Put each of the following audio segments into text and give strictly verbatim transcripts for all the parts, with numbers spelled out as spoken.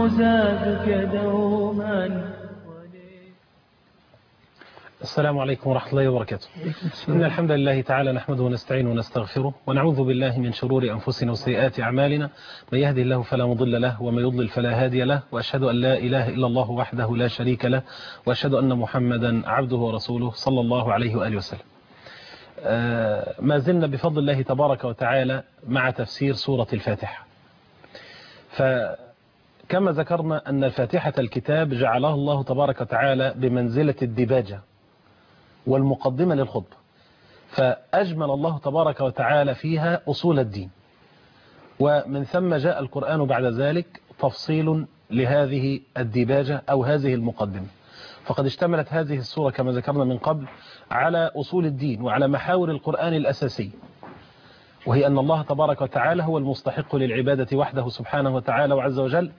زادك دوما. السلام عليكم ورحمة الله وبركاته. إن الحمد لله تعالى نحمده ونستعينه ونستغفره ونعوذ بالله من شرور أنفسنا وسيئات أعمالنا، من يهدي الله فلا مضل له ومن يضلل فلا هادي له، وأشهد أن لا إله إلا الله وحده لا شريك له، وأشهد أن محمدا عبده ورسوله صلى الله عليه وآله وسلم. آه ما زلنا بفضل الله تبارك وتعالى مع تفسير سورة الفاتحة. فكما ذكرنا أن الفاتحة الكتاب جعلها الله تبارك وتعالى بمنزلة الدباجة والمقدمة للخطبة، فأجمل الله تبارك وتعالى فيها أصول الدين، ومن ثم جاء القرآن بعد ذلك تفصيل لهذه الديباجة أو هذه المقدمة. فقد اشتملت هذه السورة كما ذكرنا من قبل على أصول الدين وعلى محاور القرآن الأساسية، وهي أن الله تبارك وتعالى هو المستحق للعبادة وحده سبحانه وتعالى وعز وجل،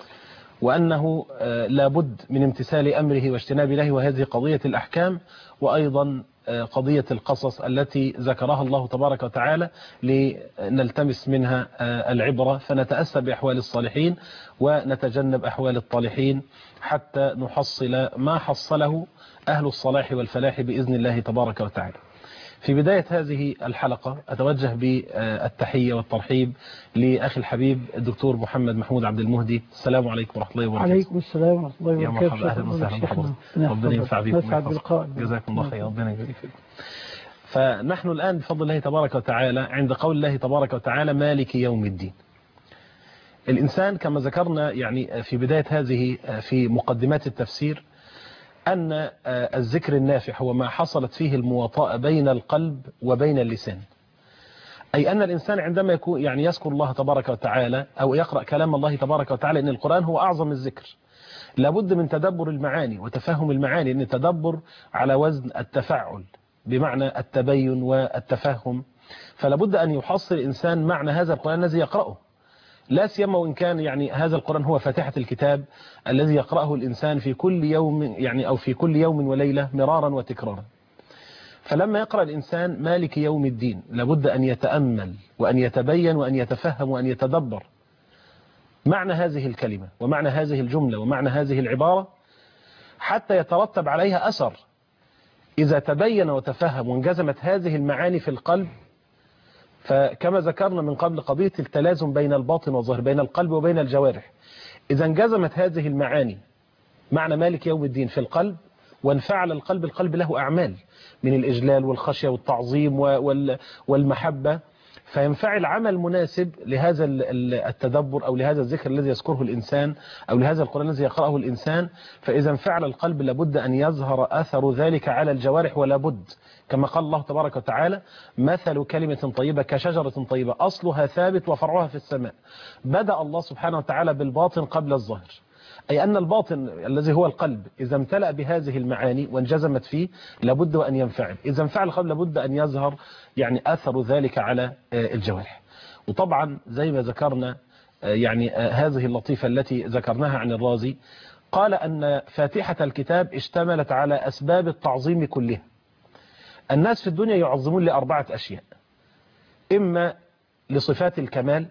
وأنه لابد من امتثال أمره واجتناب نهيه، وهذه قضية الأحكام، وأيضا قضية القصص التي ذكرها الله تبارك وتعالى لنلتمس منها العبرة، فنتأسى بأحوال الصالحين ونتجنب أحوال الطالحين حتى نحصل ما حصله أهل الصلاح والفلاح بإذن الله تبارك وتعالى. في بداية هذه الحلقة أتوجه بالتحية والترحيب لأخي الحبيب الدكتور محمد محمود عبد المهدي. السلام عليكم ورحمة الله وبركاته. عليكم السلام ورحمة الله وبركاته. يا مرحبا، أهلا وسهلا بحضرتك. ربنا ينفع بكم. جزاكم الله خير. ربنا يبارك فيكم. فنحن الآن بفضل الله تبارك وتعالى عند قول الله تبارك وتعالى مالك يوم الدين. الإنسان كما ذكرنا يعني في بداية هذه في مقدمات التفسير أن الذكر النافع هو ما حصلت فيه المواطأة بين القلب وبين اللسان، أي أن الإنسان عندما يكون يعني يذكر الله تبارك وتعالى أو يقرأ كلام الله تبارك وتعالى، إن القرآن هو أعظم الذكر، لابد من تدبر المعاني وتفهم المعاني، إن التدبر على وزن التفاعل بمعنى التبين والتفهم، فلابد أن يحصل الإنسان معنى هذا القرآن الذي يقرأه، لا سيما وإن كان يعني هذا القرآن هو فاتحة الكتاب الذي يقرأه الإنسان في كل يوم يعني أو في كل يوم وليلة مرارا وتكرارا. فلما يقرأ الإنسان مالك يوم الدين لابد أن يتأمل وأن يتبين وأن يتفهم وأن يتدبر معنى هذه الكلمة ومعنى هذه الجملة ومعنى هذه العبارة، حتى يترتب عليها أثر. إذا تبين وتفهم وانجزمت هذه المعاني في القلب، فكما ذكرنا من قبل قضية التلازم بين الباطن والظاهر، بين القلب وبين الجوارح، إذا انجزمت هذه المعاني معنى مالك يوم الدين في القلب وانفعل القلب، القلب له أعمال من الإجلال والخشية والتعظيم والمحبة، فينفعل عمل مناسب لهذا التدبر أو لهذا الذكر الذي يذكره الإنسان أو لهذا القرآن الذي يقرأه الإنسان. فإذا انفعل القلب لابد أن يظهر أثر ذلك على الجوارح، ولابد كما قال الله تبارك وتعالى مثل كلمة طيبة كشجرة طيبة أصلها ثابت وفرعها في السماء. بدأ الله سبحانه وتعالى بالباطن قبل الظاهر، أي أن الباطن الذي هو القلب إذا امتلأ بهذه المعاني وانجزمت فيه لابد أن ينفعل، إذا انفعل القلب لابد أن يظهر يعني أثر ذلك على الجوارح. وطبعا زي ما ذكرنا يعني هذه اللطيفة التي ذكرناها عن الرازي، قال أن فاتحة الكتاب اشتملت على أسباب التعظيم كلها. الناس في الدنيا يعظمون لأربعة أشياء: إما لصفات الكمال،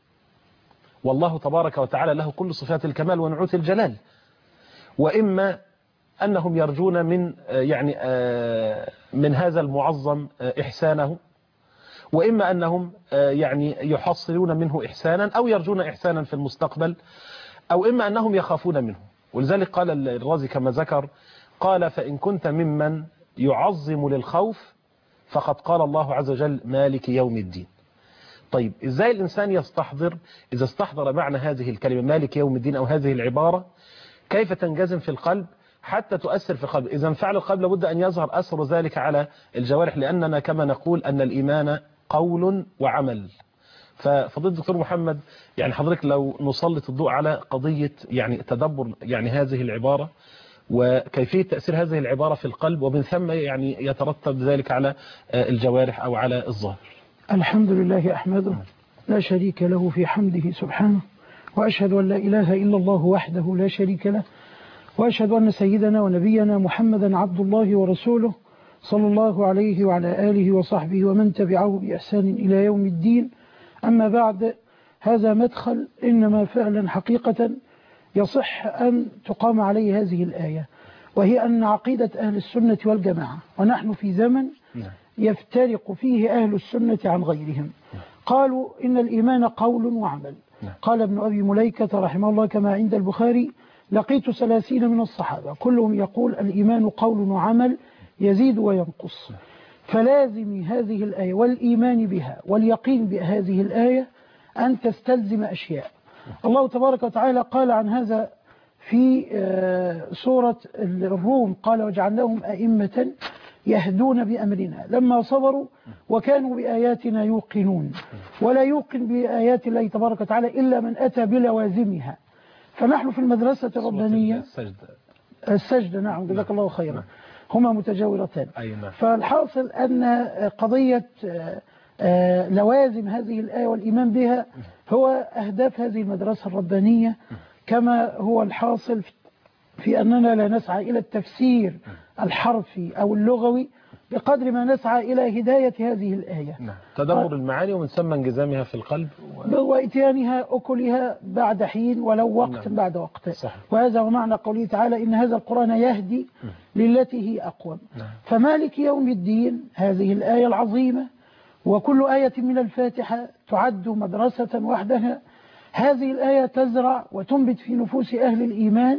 والله تبارك وتعالى له كل صفات الكمال ونعوت الجلال، وإما أنهم يرجون من يعني من هذا المعظم إحسانه، وإما أنهم يعني يحصلون منه إحسانا أو يرجون إحسانا في المستقبل، أو إما أنهم يخافون منه. ولذلك قال الرازي كما ذكر، قال فإن كنت ممن يعظم للخوف فقد قال الله عز وجل مالك يوم الدين. طيب إزاي الإنسان يستحضر، إذا استحضر معنى هذه الكلمة مالك يوم الدين أو هذه العبارة، كيف تنجزم في القلب حتى تؤثر في القلب؟ إذا انفعل القلب لابد أن يظهر أثر ذلك على الجوارح، لأننا كما نقول أن الإيمان قول وعمل. ففضيلة الدكتور محمد يعني حضرتك لو نسلط الضوء على قضية يعني تدبر يعني هذه العبارة وكيفية تأثير هذه العبارة في القلب، ومن ثم يعني يترتب ذلك على الجوارح أو على الظاهر. الحمد لله أحمده لا شريك له في حمده سبحانه، وأشهد أن لا إله إلا الله وحده لا شريك له، وأشهد أن سيدنا ونبينا محمدا عبد الله ورسوله صلى الله عليه وعلى آله وصحبه ومن تبعه بإحسان إلى يوم الدين. أما بعد، هذا مدخل إنما فعلا حقيقة يصح أن تقام عليه هذه الآية، وهي أن عقيدة أهل السنة والجماعة، ونحن في زمن يفترق فيه أهل السنة عن غيرهم. قالوا إن الإيمان قول وعمل. قال ابن أبي مليكة رحمه الله كما عند البخاري: لقيت ثلاثين من الصحابة كلهم يقول الإيمان قول وعمل يزيد وينقص. فلازم هذه الآية والإيمان بها واليقين بهذه الآية أن تستلزم أشياء. الله تبارك وتعالى قال عن هذا في سورة الروم، قال: وجعلناهم أئمة يهدون بأمرنا لما صبروا وكانوا بآياتنا يوقنون. ولا يوقن بآيات الله تبارك وتعالى إلا من أتى بلوازمها. فنحن في المدرسة الربانية السجدة, السجدة نعم جزاك الله خيرا، هما متجاورتان. فالحاصل أن قضية لوازم هذه الآية والإيمان بها هو أهداف هذه المدرسة الربانية، كما هو الحاصل في أننا لا نسعى إلى التفسير الحرفي أو اللغوي بقدر ما نسعى إلى هداية هذه الآية، تدبر المعاني ومن ثم انجزامها في القلب وإتيانها أكلها بعد حين ولو وقت نعم. بعد وقت صح. وهذا هو معنى قوله تعالى: إن هذا القرآن يهدي للتي هي أقوم. نعم. فمالك يوم الدين هذه الآية العظيمة، وكل آية من الفاتحة تعد مدرسة وحدها. هذه الآية تزرع وتنبت في نفوس أهل الإيمان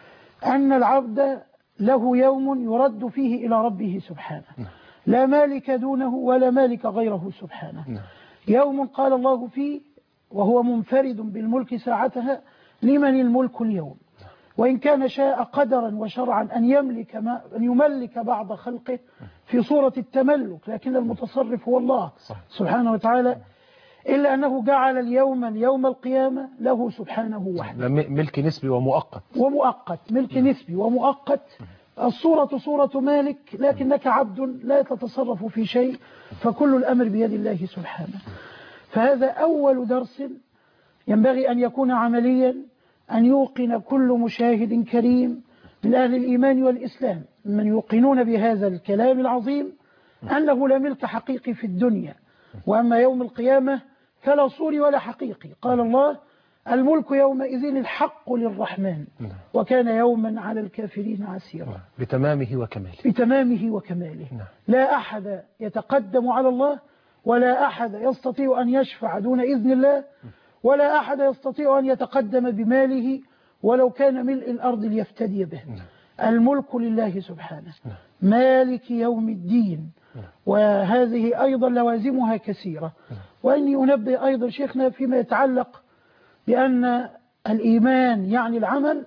أن العبد له يوم يرد فيه إلى ربه سبحانه، لا مالك دونه ولا مالك غيره سبحانه. يوم قال الله فيه وهو منفرد بالملك ساعتها: لمن الملك اليوم. وإن كان شاء قدرا وشرعا أن يملك ما أن يملك بعض خلقه في صورة التملك، لكن المتصرف هو الله سبحانه وتعالى، إلا أنه جعل اليوم اليوم القيامة له سبحانه وحده. ملك نسبي ومؤقت ومؤقت ملك نسبي ومؤقت. الصورة صورة مالك، لكنك عبد لا تتصرف في شيء، فكل الأمر بيد الله سبحانه. فهذا أول درس ينبغي أن يكون عمليا، أن يوقن كل مشاهد كريم من أهل الإيمان والإسلام من يوقنون بهذا الكلام العظيم أنه لا ملك حقيقي في الدنيا، وأما يوم القيامة فلا صوري ولا حقيقي. قال الله: الملك يومئذ الحق للرحمن وكان يوما على الكافرين عسيرا. بتمامه وكماله بتمامه وكماله. لا أحد يتقدم على الله، ولا أحد يستطيع أن يشفع دون إذن الله، ولا أحد يستطيع أن يتقدم بماله ولو كان ملء الأرض ليفتدي به. الملك لله سبحانه، مالك يوم الدين. وهذه أيضا لوازمها كثيرة. وأني أنبه أيضا شيخنا فيما يتعلق بأن الإيمان يعني العمل،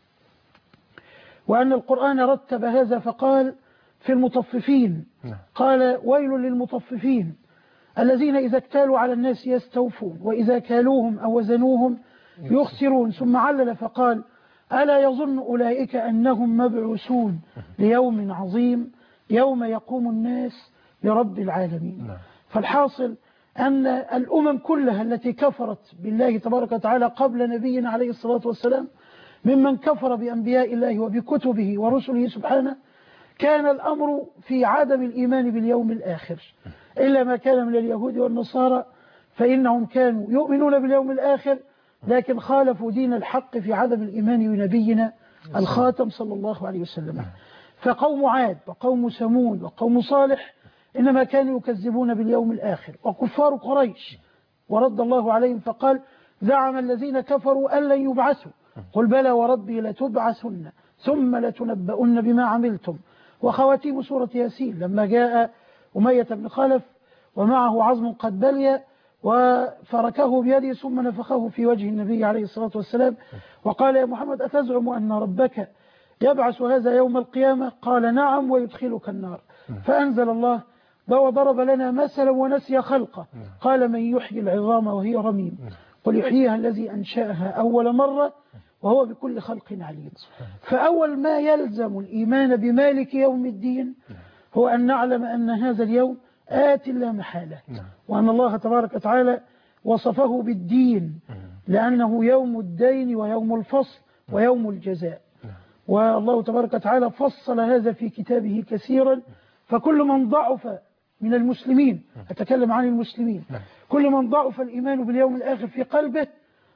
وأن القرآن رتب هذا فقال في المطففين، قال: ويل للمطففين الذين إذا اكتالوا على الناس يستوفون وإذا كالوهم أو وزنوهم يخسرون. ثم علل فقال: ألا يظن أولئك أنهم مبعوثون ليوم عظيم يوم يقوم الناس لرب العالمين. فالحاصل أن الأمم كلها التي كفرت بالله تبارك وتعالى قبل نبينا عليه الصلاة والسلام، ممن كفر بأنبياء الله وبكتبه ورسله سبحانه، كان الأمر في عدم الإيمان باليوم الآخر، إلا ما كان من اليهود والنصارى، فإنهم كانوا يؤمنون باليوم الآخر لكن خالفوا دين الحق في عدم الإيمان بنبينا الخاتم صلى الله عليه وسلم. فقوم عاد وقوم ثمود وقوم صالح إنما كانوا يكذبون باليوم الآخر، وكفار قريش ورد الله عليهم فقال: زعم الذين كفروا أن لن يبعثوا قل بلى وربي لتبعثن ثم لتنبؤن بما عملتم. وخواتيم سورة ياسين لما جاء أمية بن خلف ومعه عظم قد بلي وفركه بيده ثم نفخه في وجه النبي عليه الصلاة والسلام وقال: يا محمد أتزعم أن ربك يبعث هذا يوم القيامة؟ قال: نعم ويدخلك النار. فأنزل الله: وضرب لنا مثلا ونسي خلقه قال: من يحيي العظام وهي رميم قل يحييها الذي أنشأها أول مرة وهو بكل خلق عليم. فأول ما يلزم الإيمان بمالك يوم الدين هو أن نعلم أن هذا اليوم آت لا محالة، وأن الله تبارك وتعالى وصفه بالدين لأنه يوم الدين ويوم الفصل ويوم الجزاء. والله تبارك وتعالى فصل هذا في كتابه كثيرا. فكل من ضعف من المسلمين، أتكلم عن المسلمين، كل من ضعف الإيمان باليوم الآخر في قلبه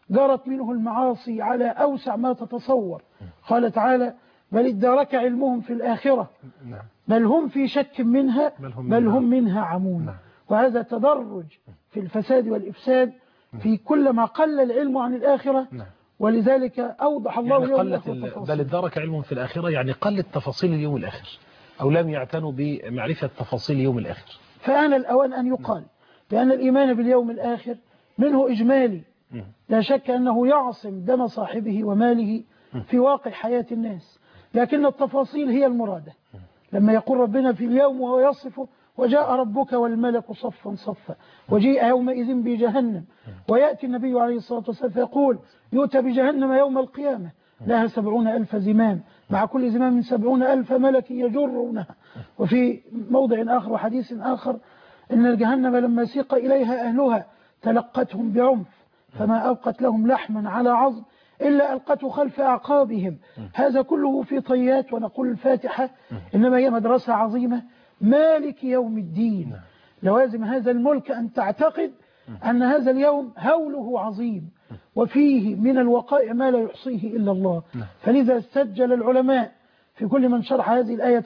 جرت منه المعاصي على أوسع ما تتصور. قال تعالى بل ادارك علمهم في الآخرة بل هم في شك منها بل هم منها عمون. وهذا تدرج في الفساد والإفساد في كل ما قل العلم عن الآخرة. ولذلك أوضح الله يعني قلت بل ادارك علمهم في الآخرة، يعني قلت تفاصيل اليوم الآخر أو لم يعتنوا بمعرفة تفاصيل اليوم الآخر. فآن الأوان أن يقال بأن الإيمان باليوم الآخر منه إجمالي، لا شك أنه يعصم دم صاحبه وماله في واقع حياة الناس، لكن التفاصيل هي المرادة. لما يقول ربنا في اليوم وهو يصفه وجاء ربك والملك صفا صفا وجيء يومئذ بجهنم، ويأتي النبي عليه الصلاة والسلام فيقول يؤتى بجهنم يوم القيامة لها سبعون ألف زمام مع كل زمام سبعون ألف ملك يجرونها. وفي موضع آخر وحديث آخر إن جهنم لما سيق إليها أهلها تلقتهم بعنف فما أبقت لهم لحما على عظم إلا ألقته خلف أعقابهم. هذا كله في طيات. ونقول الفاتحة إنما هي مدرسة عظيمة مالك يوم الدين. لوازم هذا الملك أن تعتقد أن هذا اليوم هوله عظيم وفيه من الوقائع ما لا يحصيه إلا الله. فلذا سجل العلماء في كل من شرح هذه الآية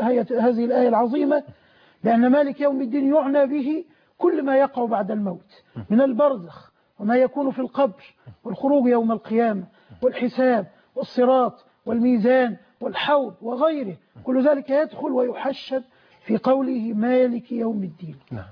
هذه الآية العظيمة لأن مالك يوم الدين يعنى به كل ما يقع بعد الموت من البرزخ وما يكون في القبر والخروج يوم القيامة والحساب والصراط والميزان والحوض وغيره. كل ذلك يدخل ويحشد في قوله مالك يوم الدين. نعم.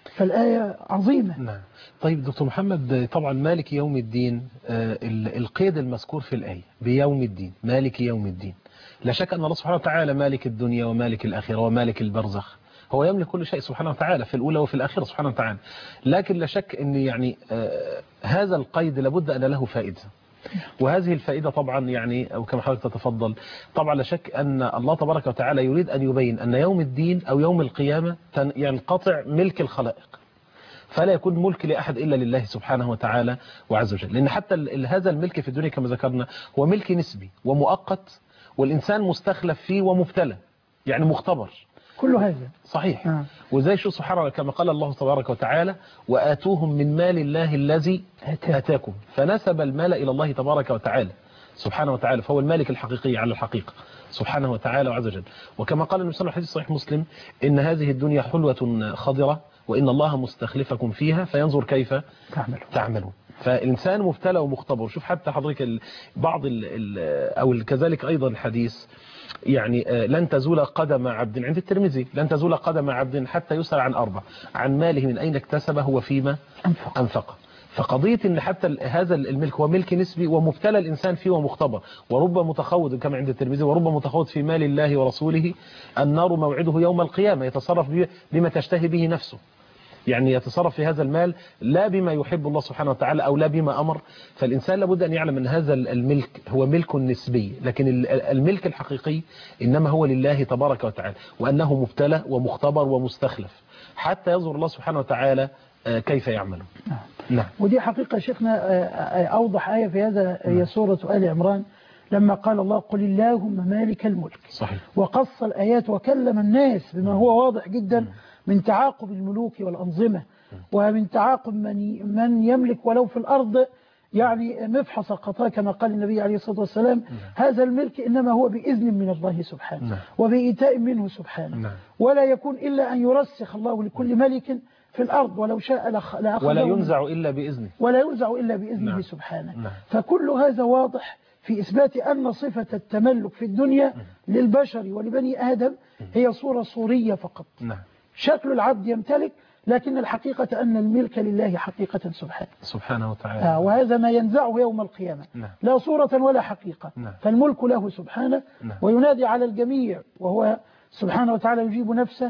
فالآية عظيمة. نعم. طيب دكتور محمد، طبعا مالك يوم الدين آه القيد المذكور في الآية بيوم الدين مالك يوم الدين، لا شك أن الله سبحانه وتعالى مالك الدنيا ومالك الآخرة ومالك البرزخ، هو يملك كل شيء سبحانه وتعالى في الأولى وفي الآخرة سبحانه وتعالى. لكن لا شك أن يعني آه هذا القيد لابد أن له فائدة، وهذه الفائدة طبعا يعني أو كما حضرتك تتفضل طبعا لا شك أن الله تبارك وتعالى يريد أن يبين أن يوم الدين أو يوم القيامة ينقطع ملك الخلائق، فلا يكون ملك لأحد إلا لله سبحانه وتعالى وعز وجل. لأن حتى هذا الملك في الدنيا كما ذكرنا هو ملك نسبي ومؤقت، والإنسان مستخلف فيه ومبتلى يعني مختبر كل هذا صحيح. آه. وزي شو سبحانه كما قال الله تبارك وتعالى وآتوهم من مال الله الذي آتاكم، فنسب المال إلى الله تبارك وتعالى سبحانه وتعالى، فهو المالك الحقيقي على الحقيقة سبحانه وتعالى وعز وجل. وكما قال النبي صلى الله عليه وسلم حديث صحيح مسلم إن هذه الدنيا حلوة خضرة وإن الله مستخلفكم فيها فينظر كيف تعملون تعملون. فالإنسان مبتلى ومختبر. شوف حتى حضرتك بعض ال ال أو كذلك أيضا الحديث يعني لن تزول قدم عبد عند الترمذي لن تزول قدم عبد حتى يسأل عن أربع: عن ماله من أين اكتسبه وفيما أنفق, أنفق. فقضية ان حتى هذا الملك هو ملك نسبي ومبتلى الإنسان فيه ومختبر، ورب متخوض كما عند الترمذي ورب متخوض في مال الله ورسوله النار موعده يوم القيامة، يتصرف بما تشتهي به نفسه، يعني يتصرف في هذا المال لا بما يحب الله سبحانه وتعالى أو لا بما أمر. فالإنسان لابد أن يعلم أن هذا الملك هو ملك نسبي، لكن الملك الحقيقي إنما هو لله تبارك وتعالى، وأنه مبتلى ومختبر ومستخلف حتى ينظر الله سبحانه وتعالى كيف يعمل. نعم. نعم. ودي حقيقة شيخنا أوضح آية في هذا هي سورة آل عمران لما قال الله قل اللهم مالك الملك. صحيح. وقص الآيات وكلم الناس بما هو واضح جدا من تعاقب الملوك والأنظمة ومن تعاقب من من يملك ولو في الأرض يعني مفحص القطاع كما قال النبي عليه الصلاة والسلام. هذا الملك إنما هو بإذن من الله سبحانه وبإيتاء منه سبحانه، ولا يكون إلا أن يرسخ الله لكل ملك في الأرض ولو شاء لأخذه ولا ينزع إلا بإذنه ولا ينزع إلا بإذنه نعم. سبحانه نعم. فكل هذا واضح في إثبات أن صفة التملك في الدنيا للبشر ولبني آدم هي صورة صورية فقط. نعم. شكل العبد يمتلك، لكن الحقيقة أن الملك لله حقيقة سبحانه سبحانه وتعالى. آه وهذا ما ينزعه يوم القيامة. نعم. لا صورة ولا حقيقة. نعم. فالملك له سبحانه. نعم. وينادي على الجميع وهو سبحانه وتعالى يجيب نفسه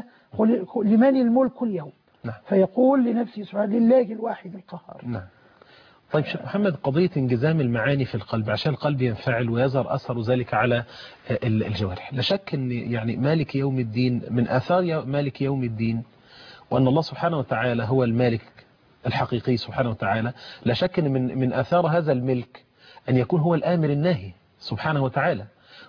لمن الملك اليوم. نعم. فيقول لنفسه سبحانه لله الواحد القهار. نعم. طيب شيخ محمد، قضية انجزام المعاني في القلب عشان القلب ينفعل ويظهر أثر ذلك على الجوارح، لا شك أن يعني مالك يوم الدين من آثار مالك يوم الدين وأن الله سبحانه وتعالى هو المالك الحقيقي سبحانه وتعالى، لا شك أن من من آثار هذا الملك أن يكون هو الآمر الناهي سبحانه وتعالى،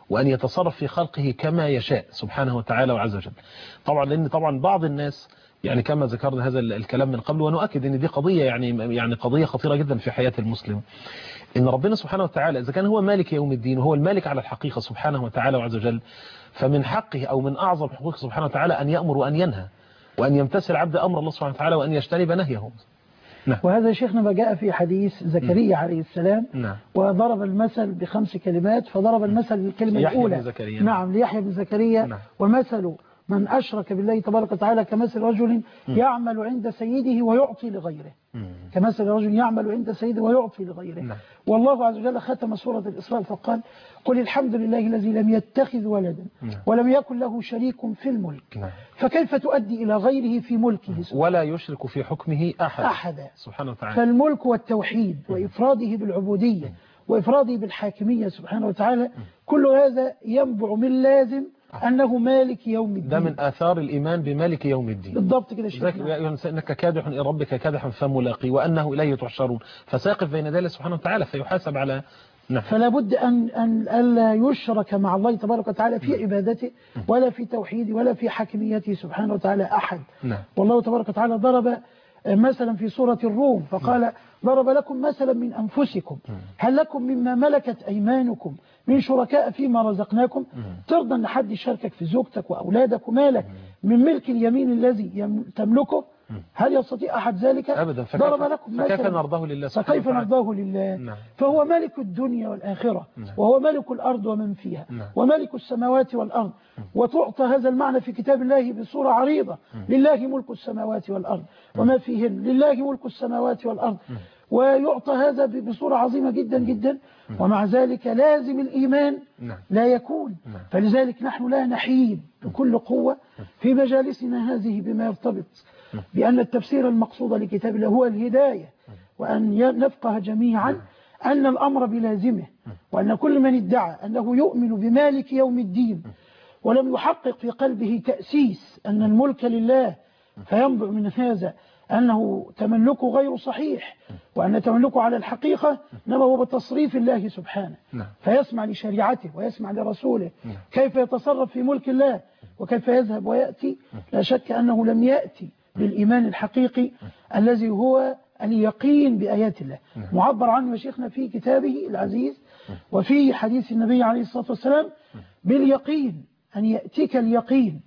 وأن يتصرف في خلقه كما يشاء سبحانه وتعالى وعز وجل. طبعا لأن طبعا بعض الناس يعني كما ذكرنا هذا الكلام من قبل، ونؤكد أن دي قضية يعني يعني قضية خطيرة جدا في حياة المسلم، إن ربنا سبحانه وتعالى إذا كان هو مالك يوم الدين وهو المالك على الحقيقة سبحانه وتعالى وعز وجل، فمن حقه أو من أعظم حقوقه سبحانه وتعالى أن يأمر وأن ينهى، وأن يمتثل عبد أمر الله سبحانه وتعالى وأن يجتنب نهيه. نعم. وهذا شيخنا ما جاء في حديث زكريا عليه السلام. نعم. وضرب المثل بخمس كلمات، فضرب المثل بالكلمة الأولى نعم ليحيى بن زكريا. نعم. ومثل من أشرك بالله تبارك وتعالى كمثل رجل يعمل عند سيده ويعطي لغيره. كمثل رجل يعمل عند سيده ويعطي لغيره. نعم. والله عز وجل ختم سورة الإسراء فقال قل الحمد لله الذي لم يتخذ ولدا ولم يكن له شريك في الملك. نعم. فكيف تؤدي إلى غيره في ملكه ولا يشرك في حكمه أحد أحدا سبحانه وتعالى. فالملك والتوحيد وإفراده بالعبودية وإفراده بالحاكمية سبحانه وتعالى كل هذا ينبع من لازم أنه مالك يوم الدين. ده من آثار الإيمان بمالك يوم الدين. بالضبط كده شيخنا. يا أيها الإنسان إنك كادح إلى ربك كادحا فملاقيه وأنه إليه تحشرون، فساقف بين ذلك سبحانه وتعالى فيحاسب على. نعم. فلا بد أن أن ألا يشرك مع الله تبارك وتعالى في عبادته ولا في توحيده ولا في حاكميته سبحانه وتعالى أحد. نعم. والله تبارك وتعالى ضرب مثلا في سورة الروم فقال ضرب لكم مثلا من أنفسكم هل لكم مما ملكت أيمانكم من شركاء فيما رزقناكم. ترضى أن حد يشاركك في زوجتك وأولادك ومالك من ملك اليمين الذي تملكه؟ هل يستطيع أحد ذلك؟ أبدا. ضرب لكم مثلا فكيف نرضاه لله فكيف نرضاه لله. نعم. فهو ملك الدنيا والآخرة. نعم. وهو ملك الأرض ومن فيها. نعم. وملك السماوات والأرض. وتعطى هذا المعنى في كتاب الله بصورة عريضة. لله ملك السماوات والأرض وما فيهن، لله ملك السماوات والأرض. ويعطى هذا بصورة عظيمة جدا جدا. ومع ذلك لازم الإيمان لا يكون. فلذلك نحن لا نحيد بكل قوة في مجالسنا هذه بما يرتبط بأن التفسير المقصود لكتاب الله هو الهداية، وأن نفقه جميعا أن الأمر بلازمه، وأن كل من ادعى أنه يؤمن بمالك يوم الدين ولم يحقق في قلبه تأسيس أن الملك لله فينبع من هذا أنه تملكه غير صحيح، وأن تملكه على الحقيقة إنما هو بتصريف الله سبحانه. فيسمع لشريعته ويسمع لرسوله كيف يتصرف في ملك الله وكيف يذهب ويأتي. لا شك أنه لم يأتي بالإيمان الحقيقي الذي هو اليقين بآيات الله، معبر عنه يا شيخنا في كتابه العزيز وفي حديث النبي عليه الصلاة والسلام باليقين، أن يأتيك اليقين،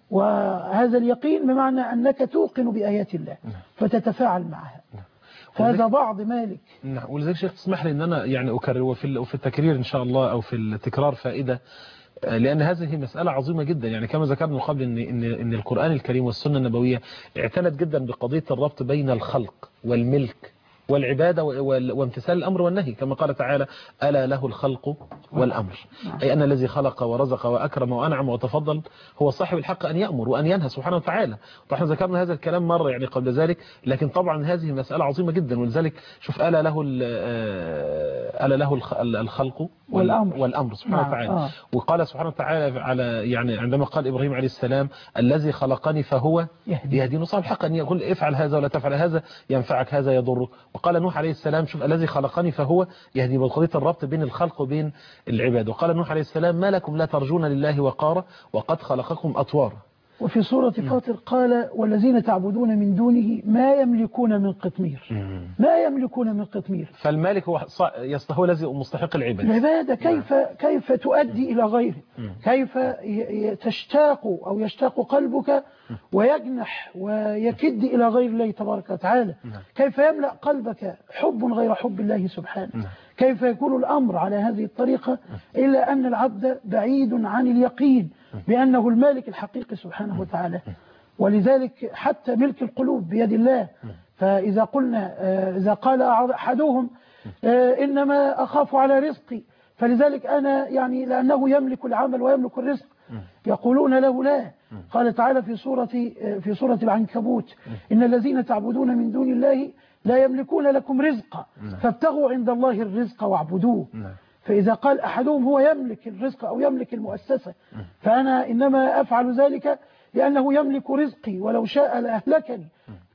وهذا اليقين بمعنى أنك توقن بآيات الله فتتفاعل معها. فهذا بعض مالك. نعم. ولذلك شيخ تسمح لي أن أنا يعني أكرر وفي التكرير إن شاء الله أو في التكرار فائدة، لأن هذه مسألة عظيمة جدا. يعني كما ذكرنا من قبل إن, إن, إن القرآن الكريم والسنة النبوية اعتنت جدا بقضية الربط بين الخلق والملك والعبادة وامتثال الأمر والنهي، كما قال تعالى ألا له الخلق والأمر، أي أن الذي خلق ورزق وأكرم وأنعم وتفضل هو صاحب الحق أن يأمر وأن ينهى سبحانه وتعالى. طبعا ذكرنا هذا الكلام مرة يعني قبل ذلك، لكن طبعا هذه مسألة عظيمة جدا. ولذلك شوف ألا له ألا له الخلق والأمر, والأمر سبحانه وتعالى. آه. وقال سبحانه وتعالى على يعني عندما قال إبراهيم عليه السلام الذي خلقني فهو يهديني، صاحب الحق أن يقول افعل هذا ولا تفعل هذا، ينفعك هذا يضرك. وقال نوح عليه السلام شوف الذي خلقني فهو يهدي، بقضية الربط بين الخلق وبين العباد. وقال نوح عليه السلام ما لكم لا ترجون لله وقارا وقد خلقكم أطوارا. وفي سورة فاطر قال والذين تعبدون من دونه ما يملكون من قطمير. ما يملكون من قطمير. فالمالك هو هو الذي مستحق العبادة. العبادة كيف كيف تؤدي إلى غيره، كيف تشتاق أو يشتاق قلبك ويجنح ويكد إلى غير الله تبارك وتعالى، كيف يملأ قلبك حب غير حب الله سبحانه، كيف يكون الأمر على هذه الطريقة إلا أن العبد بعيد عن اليقين بأنه المالك الحقيقي سبحانه وتعالى. ولذلك حتى ملك القلوب بيد الله. فإذا قلنا إذا قال أحدهم إنما أخاف على رزقي، فلذلك أنا يعني لأنه يملك العمل ويملك الرزق، يقولون له لا. قال تعالى في سورة في سورة العنكبوت إن الذين تعبدون من دون الله لا يملكون لكم رزقا فابتغوا عند الله الرزق واعبدوه. فإذا قال أحدهم هو يملك الرزق أو يملك المؤسسة، فأنا إنما أفعل ذلك لأنه يملك رزقي ولو شاء لأهلكني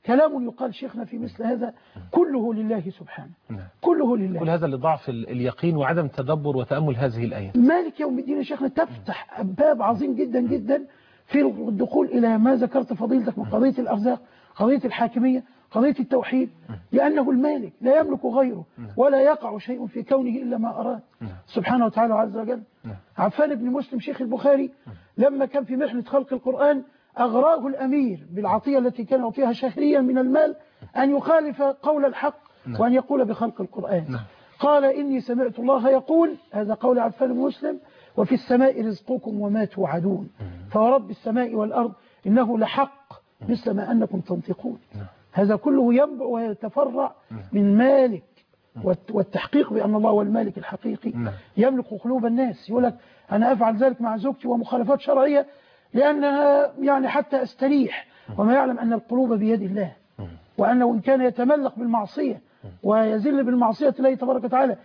كلام يقال شيخنا في مثل هذا كله لله سبحانه، كله لله. كل هذا لضعف اليقين وعدم تدبر وتأمل هذه الآية. مالك يوم الدين يا شيخنا تفتح باب عظيم جدا جدا في الدخول إلى ما ذكرت فضيلتك من قضية الأرزاق، قضية الحاكمية، قضية التوحيد، لأنه المالك لا يملك غيره ولا يقع شيء في كونه إلا ما أراد سبحانه وتعالى عز وجل. عفان بن مسلم شيخ البخاري لما كان في محنة خلق القرآن أغراه الأمير بالعطية التي كان يعطيها شهريا من المال أن يخالف قول الحق وأن يقول بخلق القرآن. قال إني سمعت الله يقول، هذا قول عفان بن مسلم، وفي السماء رزقكم وما توعدون فورب السماء والأرض إنه لحق مثل ما أنكم تنطقون. هذا كله ينبع ويتفرع من مالك، والتحقيق بأن الله هو المالك الحقيقي يملك قلوب الناس. يقول لك أنا أفعل ذلك مع زوجتي ومخالفات شرعية لأنها يعني حتى أستريح، وما يعلم أن القلوب بيد الله، وأنه إن كان يتملق بالمعصية ويزل بالمعصية الله تبارك وتعالى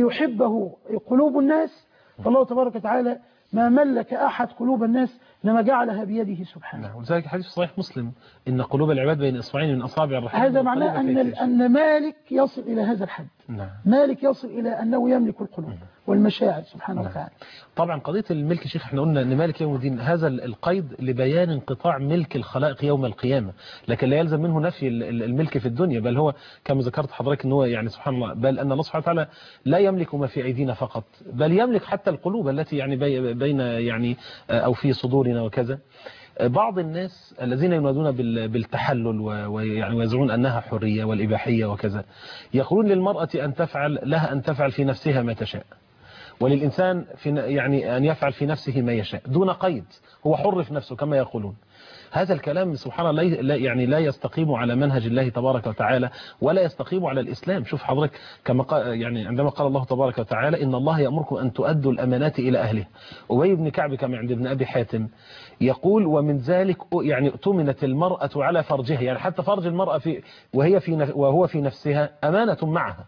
ليحبه قلوب الناس، فالله تبارك وتعالى ما ملك أحد قلوب الناس لما جعلها بيده سبحانه. نعم. وذلك حديث صحيح مسلم إن قلوب العباد بين إصبعين من أصابع الرحمن. هذا معناه أن أن مالك يصل إلى هذا الحد. نعم. مالك يصل إلى أنه يملك القلوب والمشاعر سبحانه نعم. وتعالى. طبعا قضية الملك شيخ احنا قلنا أن مالك يوم الدين هذا القيد لبيان انقطاع ملك الخلائق يوم القيامة، لكن لا يلزم منه نفي الملك في الدنيا، بل هو كما ذكرت حضرتك أنه يعني سبحان الله، بل أن الله سبحانه وتعالى لا يملك ما في أيدينا فقط، بل يملك حتى القلوب التي يعني بين يعني أو في صدورنا وكذا. بعض الناس الذين ينادون بالتحلل ويعني ويزعمون أنها حرية والإباحية وكذا، يقولون للمرأة أن تفعل لها أن تفعل في نفسها ما تشاء، وللإنسان في يعني أن يفعل في نفسه ما يشاء دون قيد، هو حر في نفسه كما يقولون. هذا الكلام سبحان الله لا يعني لا يستقيم على منهج الله تبارك وتعالى ولا يستقيم على الإسلام. شوف حضرتك كما قال يعني عندما قال الله تبارك وتعالى إن الله يأمركم أن تؤدوا الأمانات إلى أهلها. أبي بن كعب كما عند ابن أبي حاتم يقول ومن ذلك يعني اؤتمنت المرأة على فرجها، يعني حتى فرج المرأة في وهي في وهو في نفسها أمانة معها،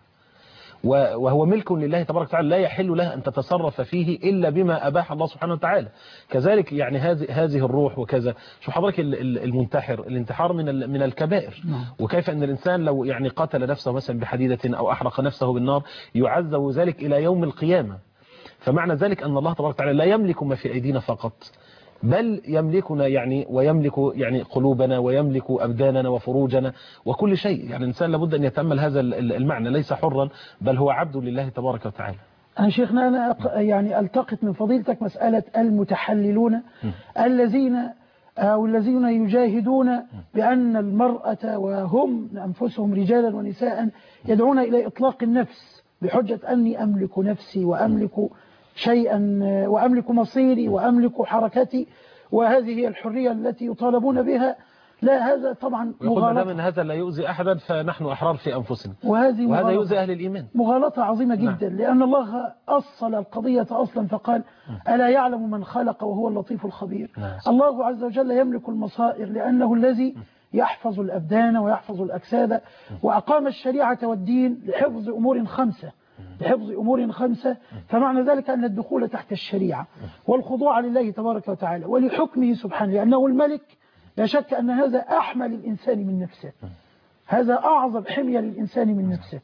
وهو ملك لله تبارك وتعالى لا يحل لها أن تتصرف فيه إلا بما أباح الله سبحانه وتعالى. كذلك يعني هذه هذه الروح وكذا. شوف حضرتك المنتحر، الانتحار من من الكبائر، وكيف أن الإنسان لو يعني قتل نفسه مثلا بحديدة أو أحرق نفسه بالنار يعذب ذلك إلى يوم القيامة. فمعنى ذلك أن الله تبارك وتعالى لا يملك ما في أيدينا فقط، بل يملكنا يعني ويملك يعني قلوبنا ويملك أبداننا وفروجنا وكل شيء. يعني الإنسان لابد أن يتأمل هذا المعنى، ليس حرا بل هو عبد لله تبارك وتعالى. أنا شيخنا أنا يعني ألتقط من فضيلتك مسألة المتحللون الذين أو الذين يجاهدون بأن المرأة وهم أنفسهم رجالا ونساء يدعون إلى إطلاق النفس بحجة أني أملك نفسي وأملك شيئا وأملك مصيري وأملك حركتي، وهذه هي الحرية التي يطالبون بها. لا، هذا طبعا مغالطة. من هذا لا يؤذي أحدا فنحن أحرار في أنفسنا، وهذه وهذا يؤذي أهل الإيمان. مغالطة عظيمة جدا. نعم. لأن الله أصل القضية أصلا فقال ألا يعلم من خلق وهو اللطيف الخبير. نعم. الله عز وجل يملك المصائر لأنه الذي يحفظ الأبدان ويحفظ الأجساد، وأقام الشريعة والدين لحفظ أمور خمسة لحفظ أمور خمسة فمعنى ذلك أن الدخول تحت الشريعة والخضوع لله تبارك وتعالى ولحكمه سبحانه، لأنه الملك لا شك أن هذا أحمى للإنسان من نفسه، هذا أعظم حمية للإنسان من نفسه.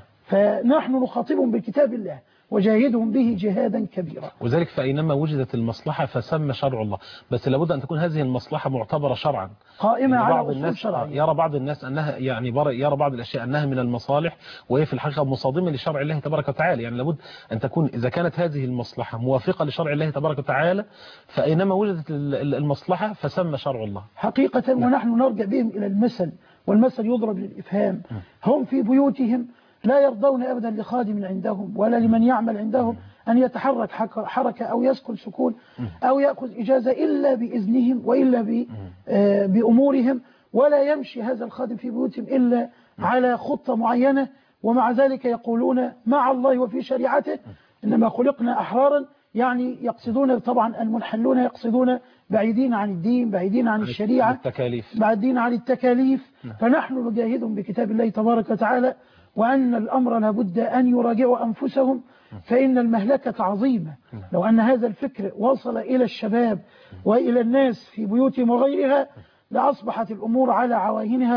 فنحن نخاطبهم بكتاب الله وجاهدهم به جهادا كبيرا. وذلك فأينما وجدت المصلحة فسمى شرع الله، بس لابد أن تكون هذه المصلحة معتبرة شرعا قائمة على بعض الناس شرعية. يرى بعض الناس أنها يعني يرى بعض الأشياء أنها من المصالح وهي في الحقيقة مصادمة لشرع الله تبارك وتعالى. يعني لابد أن تكون إذا كانت هذه المصلحة موافقة لشرع الله تبارك وتعالى فأينما وجدت المصلحة فسمى شرع الله حقيقة. ونحن نرجع بهم إلى المثل، والمثل يضرب للإفهام. هم في بيوتهم لا يرضون أبدا لخادم عندهم ولا لمن يعمل عندهم أن يتحرك حركة أو يسكن سكون أو يأخذ إجازة إلا بإذنهم وإلا بأمورهم، ولا يمشي هذا الخادم في بيوتهم إلا على خطة معينة. ومع ذلك يقولون مع الله وفي شريعته إنما خلقنا أحرارا، يعني يقصدون طبعا المنحلون يقصدون بعيدين عن الدين، بعيدين عن الشريعة، بعيدين عن التكاليف. فنحن نجاهدهم بكتاب الله تبارك وتعالى، وأن الأمر لابد أن يراجعوا أنفسهم، فإن المهلكة عظيمة. لو أن هذا الفكر وصل إلى الشباب وإلى الناس في بيوتهم وغيرها لأصبحت الأمور على عواهنها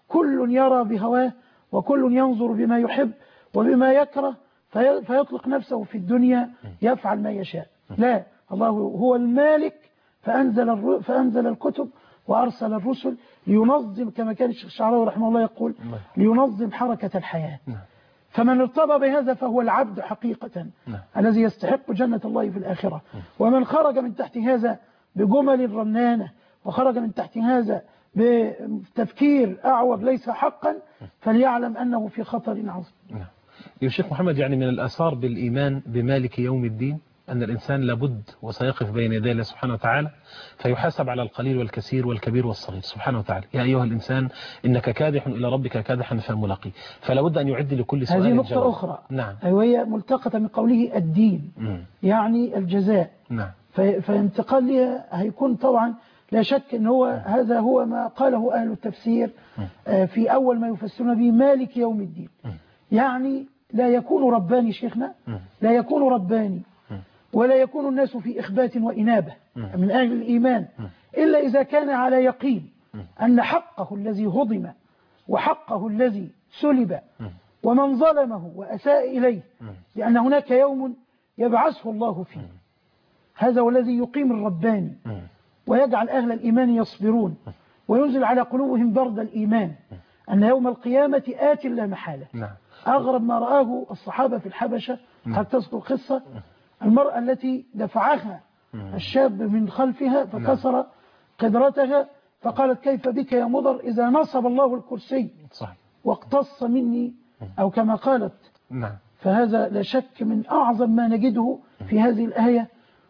كل يرى بهواه وكل ينظر بما يحب وبما يكره فيطلق نفسه في الدنيا يفعل ما يشاء. لا، الله هو المالك، فأنزل, فأنزل الكتب وأرسل الرسل لينظم، كما كان الشيخ الشعراوي رحمه الله يقول، لينظم حركة الحياة. فمن ارتضى بهذا فهو العبد حقيقة الذي يستحق جنة الله في الآخرة. ومن خرج من تحت هذا بجمل رنانة وخرج من تحت هذا بتفكير أعور ليس حقا فليعلم أنه في خطر عظيم. يا شيخ محمد، يعني من الآثار بالإيمان بمالك يوم الدين أن الإنسان لابد وسيقف بين يدي الله سبحانه وتعالى فيحاسب على القليل والكثير والكبير والصغير سبحانه وتعالى. يا أيها الإنسان إنك كادح إلى ربك كادحا فملاقيه، فلا بد أن يعد لكل سؤال هذه نقطة جواب. أخرى. نعم. وهي ملتقطة من قوله الدين م. يعني الجزاء. نعم. فانتقال لها هيكون طبعا لا شك أن هو م. هذا هو ما قاله أهل التفسير م. في أول ما يفسرون به مالك يوم الدين. م. يعني لا يكون رباني شيخنا م. لا يكون رباني ولا يكون الناس في إخبات وإنابة من أهل الإيمان إلا إذا كان على يقين أن حقه الذي هضم وحقه الذي سلب ومن ظلمه وأساء إليه، لأن هناك يوم يبعثه الله فيه. هذا هو الذي يقيم الرباني ويجعل أهل الإيمان يصبرون وينزل على قلوبهم برد الإيمان أن يوم القيامة آت لا محالة. أغرب ما رآه الصحابة في الحبشة، حتى تذكر القصة، المرأة التي دفعها الشاب من خلفها فكسر قدرتها فقالت كيف بك يا مضر إذا نصب الله الكرسي واقتص مني، أو كما قالت. فهذا لا شك من أعظم ما نجده في هذه الآية،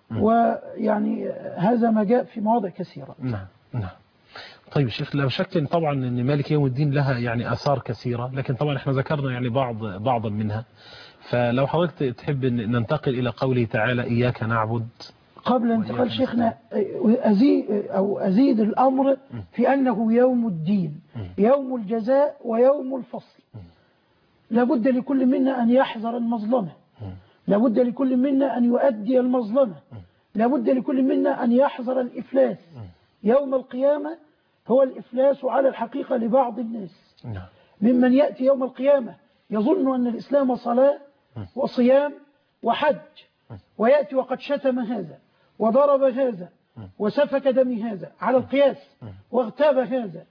ويعني هذا ما جاء في مواضع كثيرة. نعم نعم. طيب شيخ، لا شك طبعا أن مالك يوم الدين لها يعني آثار كثيرة، لكن طبعا احنا ذكرنا يعني بعض بعضا منها. فلو حضرتك تحب أن ننتقل إلى قوله تعالى إياك نعبد. قبل انتقال شيخنا أزيد, أو أزيد الأمر في أنه يوم الدين، يوم الجزاء ويوم الفصل. لابد لكل منا أن يحذر المظلمة، لابد لكل منا أن يؤدي المظلمة، لابد لكل منا أن يحذر الإفلاس. يوم القيامة هو الإفلاس على الحقيقة لبعض الناس، ممن يأتي يوم القيامة يظن أن الإسلام صلاة وصيام وحج، ويأتي وقد شتم هذا وضرب هذا وسفك دم هذا على القياس واغتاب هذا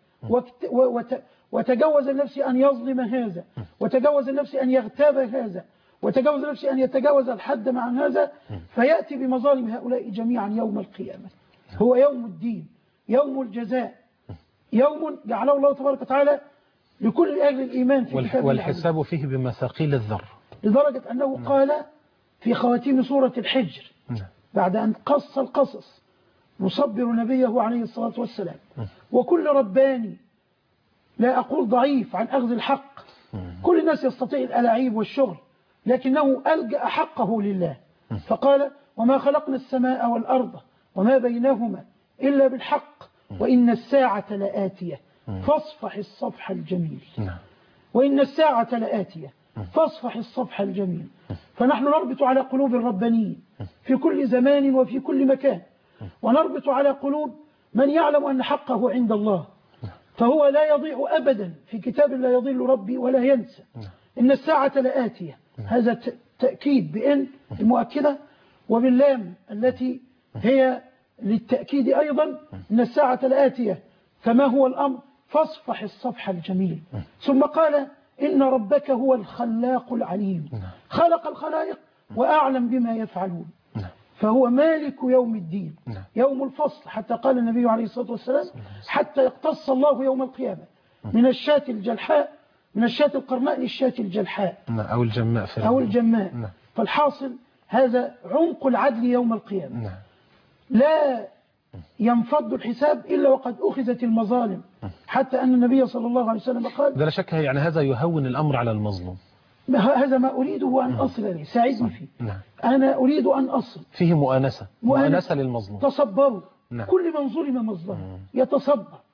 وتجوز النفس أن يظلم هذا وتجوز النفس أن يغتاب هذا وتجوز النفس أن يتجاوز الحد مع هذا، فيأتي بمظالم هؤلاء جميعا يوم القيامة. هو يوم الدين، يوم الجزاء، يوم جعله الله تبارك وتعالى لكل أهل الإيمان في كتابه والحساب فيه بمثاقيل الذر، لدرجة أنه قال في خواتيم سورة الحجر بعد أن قص القصص نصبر نبيه عليه الصلاة والسلام: وكل رباني، لا أقول ضعيف عن أخذ الحق، كل الناس يستطيع الألاعيب والشغل، لكنه ألجأ حقه لله فقال: وما خلقنا السماء والأرض وما بينهما إلا بالحق وإن الساعة لآتية فاصفح الصفح الجميل. وإن الساعة لآتية فاصفح الصفح الجميل. فنحن نربط على قلوب الربانيين في كل زمان وفي كل مكان، ونربط على قلوب من يعلم أن حقه عند الله، فهو لا يضيع أبدا، في كتاب لا يضل ربي ولا ينسى. إن الساعة لآتية، هذا تأكيد بإن المؤكدة وباللام التي هي للتأكيد أيضا. إن الساعة لآتية، فما هو الأمر؟ فاصفح الصفح الجميل. ثم قال: إن ربك هو الخلاق العليم، خلق الخلائق وأعلم بما يفعلون. فهو مالك يوم الدين، يوم الفصل، حتى قال النبي عليه الصلاة والسلام: حتى يقتص الله يوم القيامة من الشاة الجلحاء، من الشاة القرناء للشاة الجلحاء أو الجماء في أو الجماء. فالحاصل هذا عمق العدل يوم القيامة. لا ينفض الحساب إلا وقد أخذت المظالم، حتى أن النبي صلى الله عليه وسلم قال: ده لا شك يعني هذا يهون الأمر على المظلوم. هذا ما أريده أن أصل إليه، ساعدني فيه. أنا أريد أن أصل فيه مؤانسة مؤانسة للمظلوم. تصبروا. كل من ظلم مظلم يتصبر،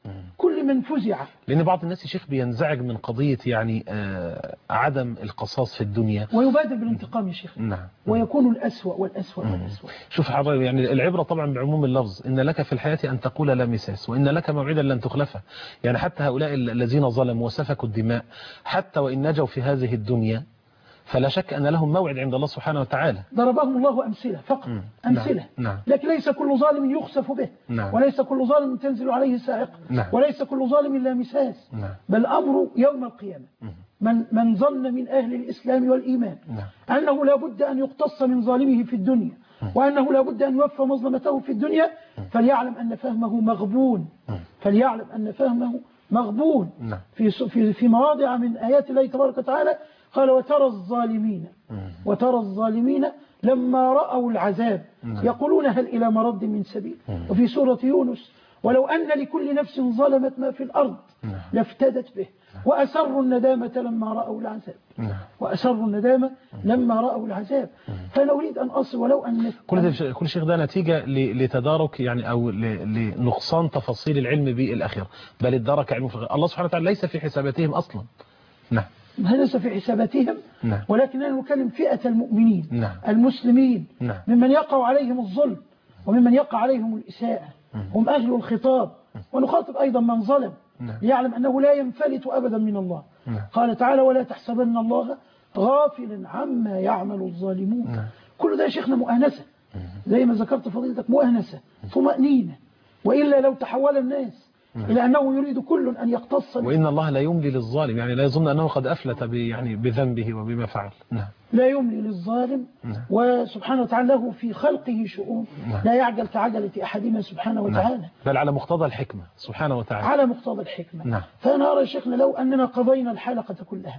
كل من فزع. لأن بعض الناس يا شيخ بينزعج من قضية يعني آه عدم القصاص في الدنيا ويبادر بالانتقام يا شيخ. نعم. ويكون الأسوأ والأسوأ والأسوأ. شوف حضرتك يعني العبرة طبعا بعموم اللفظ، إن لك في الحياة أن تقول لا مساس وإن لك موعدا لن تخلفه. يعني حتى هؤلاء الذين ظلموا وسفكوا الدماء حتى وإن نجوا في هذه الدنيا فلا شك أن لهم موعد عند الله سبحانه وتعالى. ضربهم الله أمثلة فقط. مم. أمثلة. نعم. لكن ليس كل ظالم يخسف به. نعم. وليس كل ظالم تنزل عليه سائق. نعم. وليس كل ظالم لا مساس. نعم. بل أمر يوم القيامة. من من ظن من أهل الإسلام والإيمان نعم. أنه لا بد أن يقتص من ظالمه في الدنيا وأنه لا بد أن يوفى مظلمته في الدنيا فليعلم أن فهمه مغبون. فليعلم أن فهمه مغبون. نعم. في في في مواضع من آيات الله تبارك وتعالى قال وترى الظالمين وترى الظالمين لما رأوا العذاب يقولون هل إلى مرد من سبيل. وفي سورة يونس ولو أن لكل نفس ظلمت ما في الأرض لافتدت به وأسروا الندامة لما رأوا العذاب. وأسروا الندامة لما رأوا العذاب. فأنا أريد أن أصل ولو أن كل كل شيخ ده نتيجة لتدارك يعني أو لنقصان تفاصيل العلم بالأخير، بل ادارك علم في الله سبحانه وتعالى ليس في حساباتهم أصلا. نعم. ليس في حساباتهم. نعم. ولكننا نكلم فئة المؤمنين. نعم. المسلمين. نعم. ممن يقع عليهم الظلم وممن يقع عليهم الإساءة. هم أهل الخطاب. ونخاطب أيضا من ظلم ليعلم أنه لا ينفلت أبدا من الله. قال تعالى ولا تحسبن الله غافلا عما يعمل الظالمون. كل ده يا شيخنا مؤانسة زي ما ذكرت فضيلتك، مؤانسة طمأنينة، وإلا لو تحول الناس إلى أنه يريد كل أن يقتص. وإن الله لا يملي للظالم، يعني لا يظن أنه قد أفلت يعني بذنبه وبما فعل. نعم. لا يملي للظالم. نعم. وسبحانه وتعالى له في خلقه شؤون. نعم. لا يعجل كعجلة أحدنا سبحانه وتعالى. نعم. بل على مقتضى الحكمة سبحانه وتعالى. على مقتضى الحكمة. نعم. فأنا أرى يا شيخنا لو أننا قضينا الحلقة كلها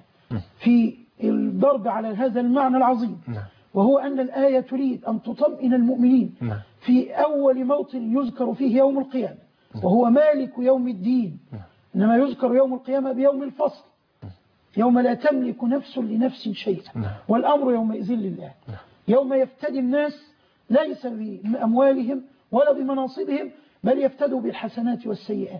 في الضرب على هذا المعنى العظيم. نعم. وهو أن الآية تريد أن تطمئن المؤمنين. نعم. في أول موطن يذكر فيه يوم القيامة وهو مالك يوم الدين. إنما يذكر يوم القيامة بيوم الفصل يوم لا تملك نفس لنفس شيئا والأمر يومئذ لله. يوم يفتدي الناس ليس بأموالهم ولا بمناصبهم بل يفتدوا بالحسنات والسيئات.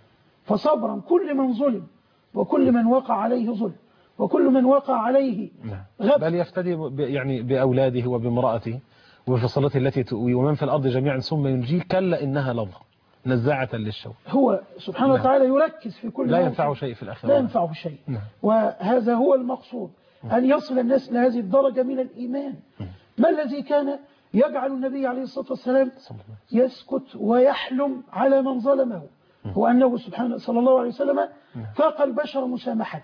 فصبرا كل من ظلم وكل من وقع عليه ظلم وكل من وقع عليه غب بل يفتدي يعني بأولاده وبامرأته وبفصلته التي تؤوي ومن في الأرض جميعا ثم ينجيه كلا إنها لظى نزاعة للشوك. هو سبحانه وتعالى يركز في كل لا ينفعه شيء في الآخرة. لا ينفعه شيء. وهذا هو المقصود أن يصل الناس لهذه الدرجة من الإيمان. ما الذي كان يجعل النبي عليه الصلاة والسلام يسكت ويحلم على من ظلمه؟ هو أنه سبحانه صلى الله عليه وسلم فاق البشر مسامحة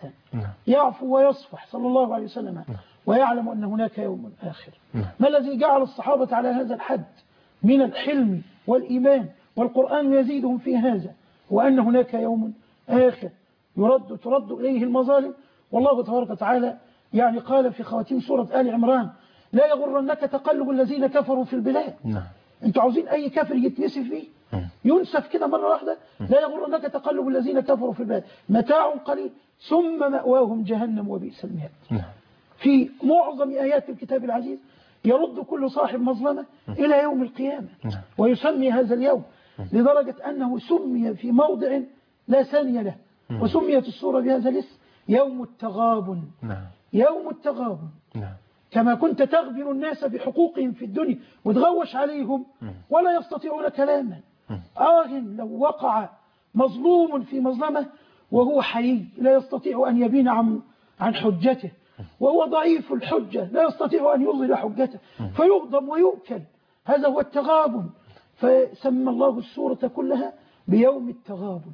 يعفو ويصفح صلى الله عليه وسلم ويعلم أن هناك يوم آخر. ما الذي جعل الصحابة على هذا الحد من الحلم والإيمان والقرآن يزيدهم في هذا وأن هناك يوم آخر يرد ترد إليه المظالم. والله تبارك وتعالى يعني قال في خواتيم سورة آل عمران لا يغرنك تقلب الذين كفروا في البلاد. نعم. انتوا عاوزين أي كافر يتنسف فيه ينسف كده مرة واحدة. لا يغرنك تقلب الذين كفروا في البلاد متاع قليل ثم مأواهم جهنم وبئس المهاد. نعم. في معظم آيات الكتاب العزيز يرد كل صاحب مظلمة إلى يوم القيامة. نعم. ويسمي هذا اليوم لدرجة أنه سمي في موضع لا ثاني له وسميت السورة بهذا الاسم يوم التغابن. نعم. يوم التغابن. نعم. كما كنت تغبن الناس بحقوقهم في الدنيا وتغوش عليهم ولا يستطيعون كلاما. آه لو وقع مظلوم في مظلمة وهو حي لا يستطيع أن يبين عن عن حجته وهو ضعيف الحجة لا يستطيع أن يظهر حجته فيغضب ويؤكل. هذا هو التغابن. فسمى الله السورة كلها بيوم التغابن.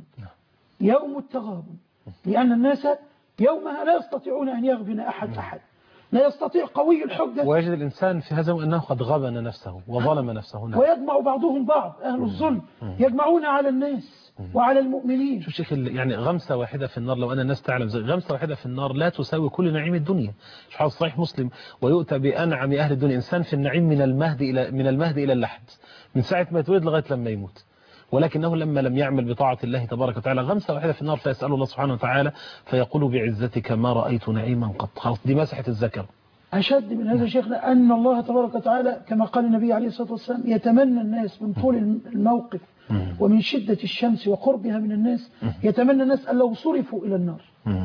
يوم التغابن لأن الناس يومها لا يستطيعون أن يغبن أحد أحد لا يستطيع قوي الحجة. ويجد الإنسان في هذا أنه قد غبن نفسه وظلم نفسه. نعم. ويجمع بعضهم بعض أهل الظلم يجمعون على الناس وعلى المؤمنين. شوف شيخ يعني غمسة واحدة في النار لو أن الناس تعلم زي غمسة واحدة في النار لا تساوي كل نعيم الدنيا. شوف صحيح مسلم ويؤتى بأنعم أهل الدنيا إنسان في النعيم من المهد إلى من المهد إلى اللحد من ساعة ما يتولد لغاية لما يموت. ولكنه لما لم يعمل بطاعة الله تبارك وتعالى غمسة واحدة في النار فيسأل الله سبحانه وتعالى فيقول بعزتك ما رأيت نعيما قط. خلاص دي مسحة الذكر أشد من هذا شيخنا أن الله تبارك وتعالى كما قال النبي عليه الصلاة والسلام يتمنى الناس من طول الموقف ومن شدة الشمس وقربها من الناس، يتمنى الناس أن لو صرفوا إلى النار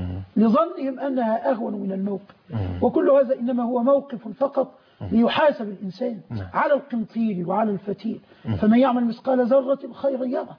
لظنهم أنها أهون من الموقف، وكل هذا إنما هو موقف فقط ليحاسب الإنسان على القنطير وعلى الفتيل، فمن يعمل مثقال ذرة خيرا يره.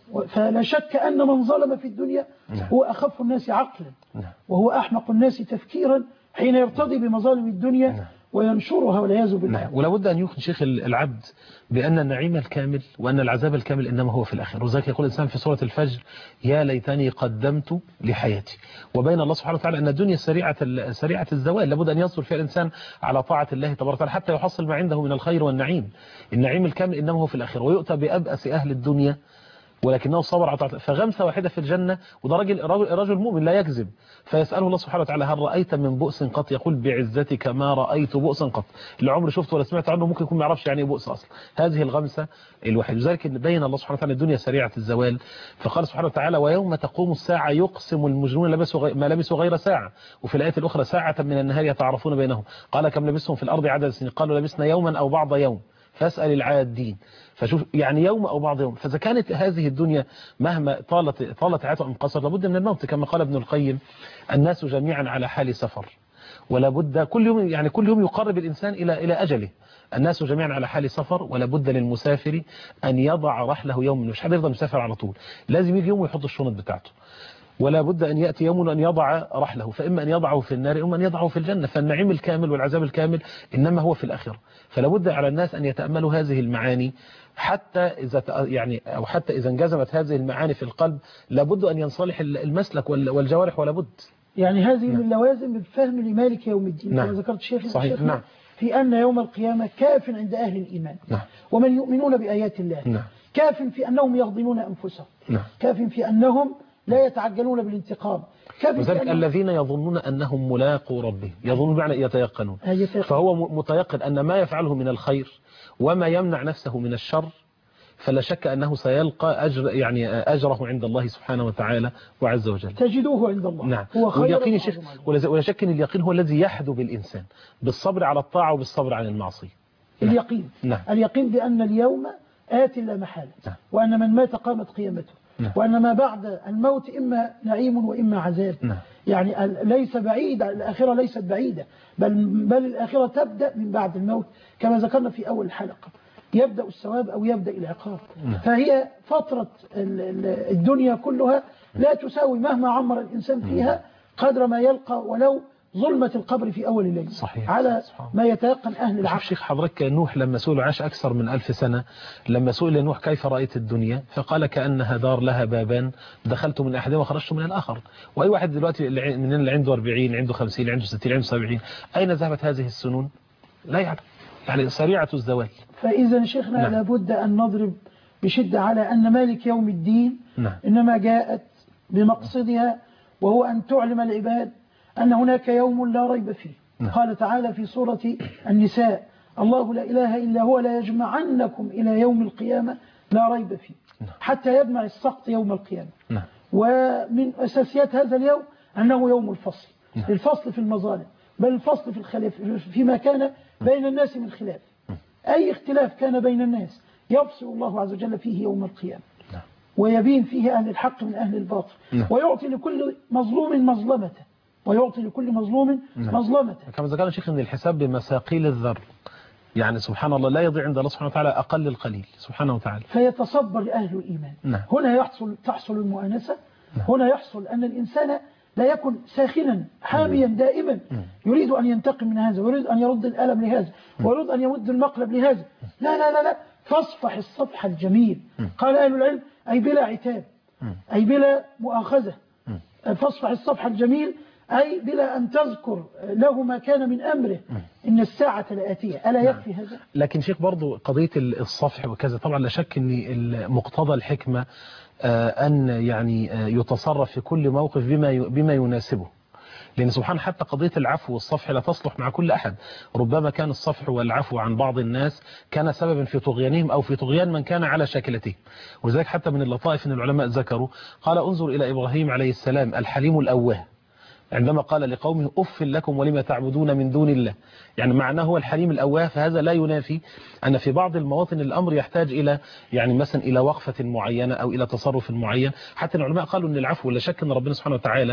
فلا شك أن من ظلم في الدنيا هو أخف الناس عقلا وهو أحمق الناس تفكيرا حين يرتضي بمظالم الدنيا وينشرها والعياذ بالله. ولا بد أن يوقن شيخ العبد بأن النعيم الكامل وأن العذاب الكامل إنما هو في الآخر. وذلك يقول الإنسان في سورة الفجر يا ليتني قدمت لحياتي. وبين الله سبحانه وتعالى أن الدنيا سريعة سريعة الزوال، لابد أن يصبر فيها الإنسان على طاعة الله تبارك وتعالى حتى يحصل ما عنده من الخير والنعيم. النعيم الكامل إنما هو في الآخر، ويؤتى بأبأس أهل الدنيا ولكنه صبر على طاعته، فغمسة واحدة في الجنة، وده راجل رجل مؤمن لا يكذب، فيسأله الله سبحانه وتعالى هل رأيت من بؤس قط؟ يقول بعزتك ما رأيت بؤسا قط، اللي عمري شفته ولا سمعت عنه ممكن يكون ما يعرفش يعني ايه بؤس أصلا. هذه الغمسة الوحيدة. لذلك بين الله سبحانه وتعالى الدنيا سريعة الزوال، فقال سبحانه وتعالى ويوم تقوم الساعة يقسم المجرمون لبسوا ما لبسوا غير ساعة، وفي الآية الأخرى ساعة من النهار يتعرفون بينهم قال كم لبثتم في الأرض عدد سنين قالوا لبسنا يوما أو بعض يوم فاسأل العادين. فشوف يعني يوم أو بعض يوم. فإذا كانت هذه الدنيا مهما طالت طالت حياتها أم قصرت لابد من الموت، كما قال ابن القيم الناس جميعا على حال سفر، ولا بد كل يوم يعني كل يوم يقرب الإنسان إلى إلى أجله. الناس جميعا على حال سفر، ولا بد للمسافر أن يضع رحله يوم، مش حد يفضل مسافر على طول، لازم يجي يوم ويحط الشنط بتاعته، ولا بد أن يأتي يوم أن يضع رحله، فإما أن يضعه في النار أو أن يضعه في الجنة. فالنعيم الكامل والعذاب الكامل إنما هو في الآخرة. فلا بد على الناس أن يتأملوا هذه المعاني حتى إذا يعني أو حتى إذا انجزمت هذه المعاني في القلب لابد أن ينصلح المسلك والجوارح، ولا بد. يعني هذه نعم. من لوازم الفهم لمالك يوم الدين نعم. كما ذكرت شيخ صحيح نعم. في أن يوم القيامة كاف عند أهل الإيمان نعم. ومن يؤمنون بآيات الله نعم. كاف في أنهم يغضنون أنفسهم نعم. كاف في أنهم لا يتعجلون بالانتقام. وذلك الذين يظنون أنهم ملاقوا ربهم، يظنون بمعنى يتيقنون، فهو متيقن أن ما يفعله من الخير وما يمنع نفسه من الشر فلا شك أنه سيلقى أجر يعني أجره عند الله سبحانه وتعالى وعز وجل. تجدوه عند الله. نعم. واليقين شيخ ولا شك أن اليقين هو الذي يحدو بالإنسان بالصبر على الطاعة وبالصبر عن المعصية. نعم. اليقين نعم. اليقين بأن اليوم آت لا محالة. نعم. وأن من مات قامت قيامته. نعم. وأن ما بعد الموت إما نعيم وإما عذاب. نعم. يعني ليس بعيد، الآخرة ليست بعيدة، بل, بل الآخرة تبدأ من بعد الموت كما ذكرنا في أول الحلقة، يبدأ الثواب أو يبدأ العقاب. نعم. فهي فترة الدنيا كلها لا تساوي مهما عمر الإنسان فيها قدر ما يلقى ولو ظلمة القبر في أول الليل. صحيح. على ما يتيقن أهل العقل. شيخ حضرتك نوح لما سئل عاش أكثر من ألف سنة، لما سئل نوح كيف رأيت الدنيا فقال كأنها دار لها بابان دخلت من أحدهما وخرجت من الآخر. وأي واحد دلوقتي مننا اللي عنده أربعين عنده خمسين عنده ستين عنده سبعين أين ذهبت هذه السنون؟ لا يعلم، يعني سريعة الزوال. فإذا شيخنا نعم. لابد أن نضرب بشدة على أن مالك يوم الدين نعم. إنما جاءت بمقصدها وهو أن تعلم العباد أن هناك يوم لا ريب فيه. نعم. قال تعالى في سورة النساء الله لا إله إلا هو لا يجمعنكم إلى يوم القيامة لا ريب فيه. نعم. حتى يجمع السقط يوم القيامة. نعم. ومن أساسيات هذا اليوم أنه يوم الفصل. نعم. الفصل في المظالم، بل الفصل في الخلاف فيما كان بين الناس من خلاف. أي اختلاف كان بين الناس يفصل الله عز وجل فيه يوم القيامة. نعم. ويبين فيه أهل الحق من أهل الباطل. نعم. ويعطي لكل مظلوم مظلمته ويعطي لكل مظلوم نعم. مظلمته. كما ذكرنا شيخ ان الحساب بمثاقيل الذر، يعني سبحان الله لا يضيع عند الله سبحانه وتعالى أقل القليل سبحانه وتعالى. فيتصبر أهل الإيمان. نعم. هنا يحصل تحصل المؤانسة. نعم. هنا يحصل أن الإنسان لا يكن ساخنا حاميا دائما يريد أن ينتقم من هذا ويريد أن يرد الألم لهذا ويريد أن يمد المقلب لهذا. لا لا لا لا فاصفح الصفح الجميل. قال أهل العلم أي بلا عتاب، أي بلا مؤاخذة. فاصفح الصفح الجميل أي بلا أن تذكر له ما كان من أمره. إن الساعة لآتية، ألا يكفي هذا؟ لكن شيخ برضو قضية الصفح وكذا طبعا لا شك أن مقتضى الحكمة أن يعني يتصرف في كل موقف بما بما يناسبه، لأن سبحان حتى قضية العفو والصفح لا تصلح مع كل أحد. ربما كان الصفح والعفو عن بعض الناس كان سببا في طغيانهم أو في طغيان من كان على شاكلته. وذلك حتى من اللطائف أن العلماء ذكروا قال انظر إلى إبراهيم عليه السلام الحليم الأواه، عندما قال لقومه أف لكم ولما تعبدون من دون الله، يعني معناه هو الحليم الأواه. فهذا لا ينافي أن في بعض المواطن الأمر يحتاج إلى يعني مثلا إلى وقفة معينة أو إلى تصرف معين. حتى العلماء قالوا أن العفو لا شك أن ربنا سبحانه وتعالى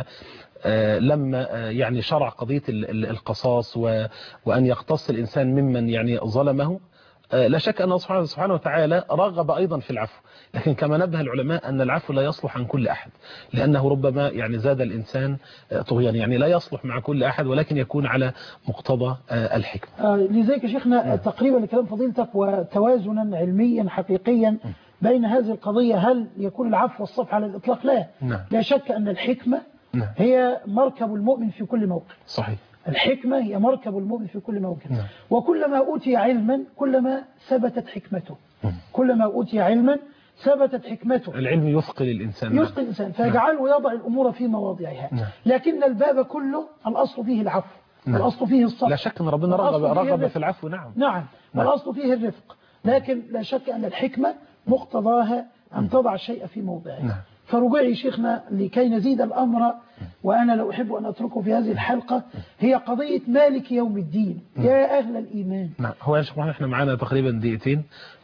لما يعني شرع قضية القصاص وأن يقتص الإنسان ممن يعني ظلمه، لا شك أن الله سبحانه وتعالى رغب أيضا في العفو، لكن كما نبه العلماء أن العفو لا يصلح عن كل أحد، لأنه ربما يعني زاد الإنسان طغيان، يعني لا يصلح مع كل أحد ولكن يكون على مقتضى الحكمة. آه لذلك يا شيخنا تقريبا لكلام فضيلتك وتوازنا علميا حقيقيا بين هذه القضية، هل يكون العفو والصفح على الإطلاق؟ لا نعم. لا شك أن الحكمة نعم. هي مركب المؤمن في كل موقف. صحيح. الحكمة هي مركب المؤمن في كل موقف. نعم. وكلما أوتي علما كلما ثبتت حكمته. نعم. كلما أوتي علما ثبتت حكمته. العلم يثقل الإنسان. يثقل الإنسان فيجعله يضع الأمور في مواضعها. نعم. لكن الباب كله الأصل فيه العفو. نعم. الأصل فيه الصبر. لا شك أن ربنا رغب, رغب في العفو. نعم. نعم. نعم. والأصل فيه الرفق، لكن لا شك أن الحكمة مقتضاها أن تضع الشيء في موضعه. نعم. فرجوعي شيخنا لكي نزيد الأمر، وأنا لا أحب أن أتركه في هذه الحلقة، هي قضية مالك يوم الدين. يا أهل الإيمان. نعم. هو يا شيخ محمد احنا معانا تقريبا دقيقتين،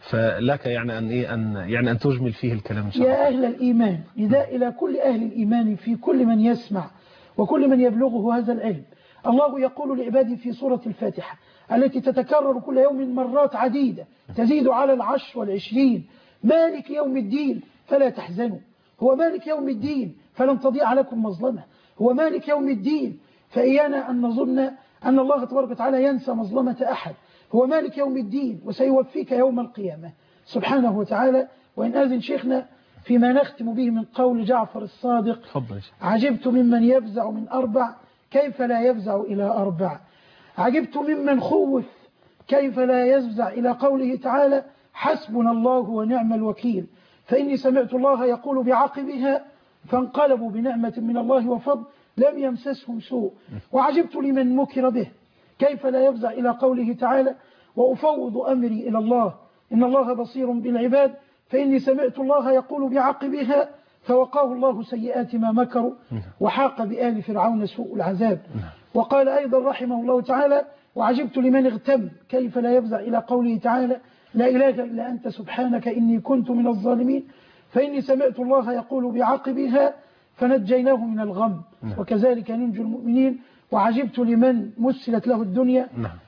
فلك يعني أن إيه أن يعني أن تجمل فيه الكلام إن شاء الله. يا أهل الإيمان، نداء إلى كل أهل الإيمان في كل من يسمع وكل من يبلغه هذا العلم. الله يقول لعباده في سورة الفاتحة التي تتكرر كل يوم مرات عديدة تزيد على العشر والعشرين: مالك يوم الدين فلا تحزنوا. هو مالك يوم الدين فلن تضيع لكم مظلمة. هو مالك يوم الدين فإيانا أن نظن أن الله تبارك وتعالى ينسى مظلمة أحد. هو مالك يوم الدين وسيوفيك يوم القيامة سبحانه وتعالى. وإن أذن شيخنا فيما نختم به من قول جعفر الصادق: عجبت ممن يفزع من أربع كيف لا يفزع إلى أربع. عجبت ممن خوف كيف لا يفزع إلى قوله تعالى: حسبنا الله ونعم الوكيل. فإني سمعت الله يقول بعقبها: فانقلبوا بنعمة من الله وفضل لم يمسسهم سوء. وعجبت لمن مكر به كيف لا يفزع إلى قوله تعالى: وأفوض أمري إلى الله إن الله بصير بالعباد. فإني سمعت الله يقول بعقبها: فوقاه الله سيئات ما مكروا وحاق بآل فرعون سوء العذاب. وقال أيضا رحمه الله تعالى: وعجبت لمن اغتم كيف لا يفزع إلى قوله تعالى: لا إله إلا أنت سبحانك إني كنت من الظالمين. فإني سمعت الله يقول بعقبها: فنجيناه من الغم وكذلك ننجي المؤمنين. وعجبت لمن مسلت له الدنيا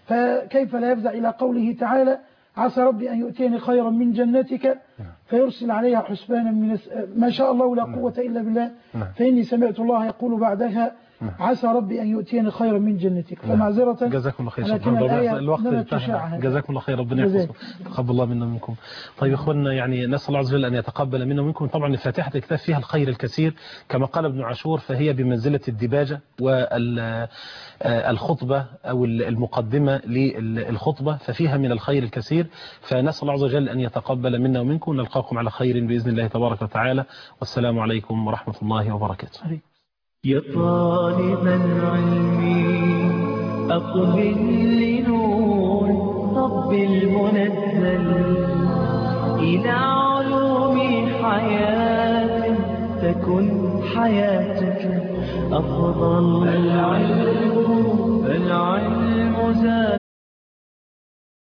فكيف لا يفزع إلى قوله تعالى: عسى ربي أن يؤتيني خيرا من جنتك فيرسل عليها حسبانا من ما شاء الله لا قوة إلا بالله. فإني سمعت الله يقول بعدها: عسى ربي أن يؤتيني خيرا من جنتك. فمعذرة جزاكم الله خير. الوقت انتهى. جزاكم الله خير. ربنا يحفظكم. تقبل الله منا ومنكم. طيب اخواننا، يعني نسأل الله عز وجل أن يتقبل منا ومنكم. طبعا فاتحة الكتاب فيها الخير الكثير كما قال ابن عاشور، فهي بمنزلة الدباجة والخطبة أو المقدمة للخطبة، ففيها من الخير الكثير. فنسأل الله عز وجل أن يتقبل منا ومنكم. نلقاكم على خير بإذن الله تبارك وتعالى، والسلام عليكم ورحمة الله وبركاته. يا طالب العلم أقبل لنور رب المنزل إلى علوم حياة تكن حياتك أفضل. العلم العلم زاد